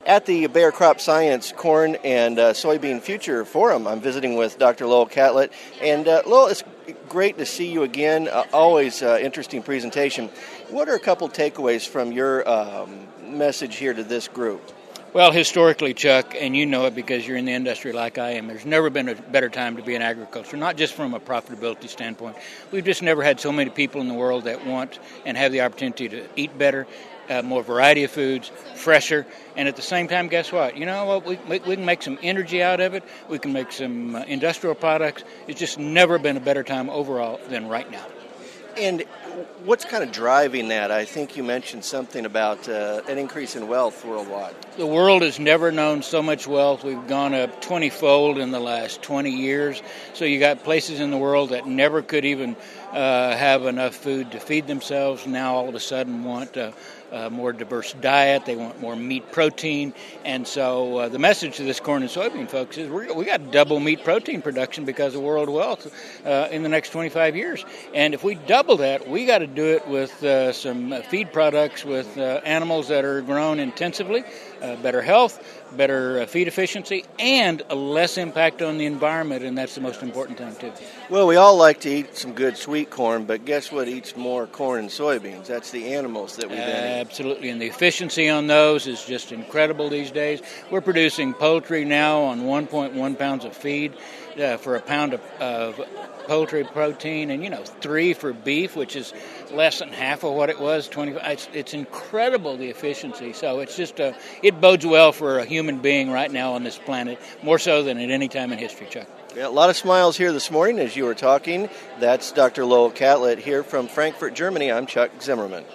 At the Bayer Crop Science Corn and Soybean Future Forum, I'm visiting with Dr. Lowell Catlett. And Lowell, it's great to see you again. Always interesting presentation. What are a couple takeaways from your message here to this group? Well, historically, Chuck, and you know it because you're in the industry like I am, there's never been a better time to be in agriculture, not just from a profitability standpoint. We've just never had so many people in the world that want and have the opportunity to eat better, more variety of foods, fresher, and at the same time, guess what? You know what? We can make some energy out of it. We can make some industrial products. It's just never been a better time overall than right now. And what's kind of driving that? I think you mentioned something about an increase in wealth worldwide. The world has never known so much wealth. We've gone up 20-fold in the last 20 years. So you got places in the world that never could even have enough food to feed themselves. Now all of a sudden want a more diverse diet. They want more meat protein. And so the message to this corn and soybean folks is we got double meat protein production because of world wealth in the next 25 years. And if we double that, we got to do it with some feed products with animals that are grown intensively, better health, better feed efficiency, and a less impact on the environment, and that's the most important thing, too. Well, we all like to eat some good sweet corn, but guess what eats more corn and soybeans? That's the animals that we then eat. Absolutely, and the efficiency on those is just incredible these days. We're producing poultry now on 1.1 pounds of feed for a pound of poultry protein, and 3 for beef, which is less than half of what it was. 25. It's incredible, the efficiency. So it's just it bodes well for a human being right now on this planet, more so than at any time in history, Chuck. Yeah, a lot of smiles here this morning as you were talking. That's Dr. Lowell Catlett here from Frankfurt, Germany. I'm Chuck Zimmerman.